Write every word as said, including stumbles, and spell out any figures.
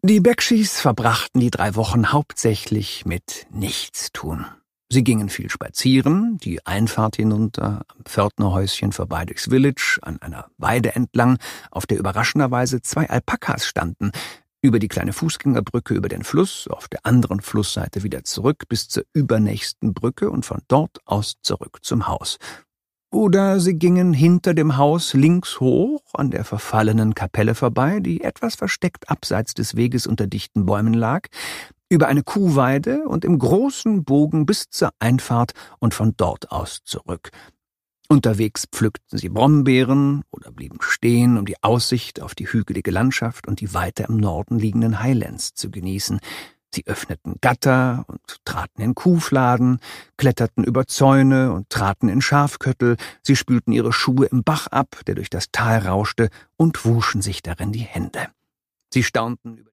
Die Bekschis verbrachten die drei Wochen hauptsächlich mit Nichtstun. Sie gingen viel spazieren, die Einfahrt hinunter, am Pförtnerhäuschen vorbei durchs Village, an einer Weide entlang, auf der überraschenderweise zwei Alpakas standen, über die kleine Fußgängerbrücke über den Fluss, auf der anderen Flussseite wieder zurück bis zur übernächsten Brücke und von dort aus zurück zum Haus. Oder sie gingen hinter dem Haus links hoch an der verfallenen Kapelle vorbei, die etwas versteckt abseits des Weges unter dichten Bäumen lag, über eine Kuhweide und im großen Bogen bis zur Einfahrt und von dort aus zurück. Unterwegs pflückten sie Brombeeren oder blieben stehen, um die Aussicht auf die hügelige Landschaft und die weiter im Norden liegenden Highlands zu genießen. Sie öffneten Gatter und traten in Kuhfladen, kletterten über Zäune und traten in Schafköttel, sie spülten ihre Schuhe im Bach ab, der durch das Tal rauschte, und wuschen sich darin die Hände. Sie staunten über